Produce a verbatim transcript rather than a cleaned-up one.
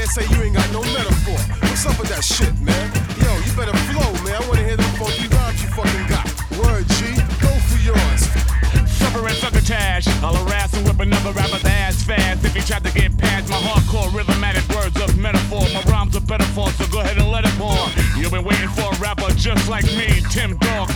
say you ain't got no metaphor. What's up with that shit, man? Yo, you better flow, man. I wanna hear them funky rhymes you fucking got. Word, G, go for yours. Suffering succotash, I'll harass and whip another rapper's ass fast. If he tried to get past my hardcore rhythmatic words of metaphor, my rhymes are better for, so go ahead and let it pour. You've been waiting for a rapper just like me, Tim Dog,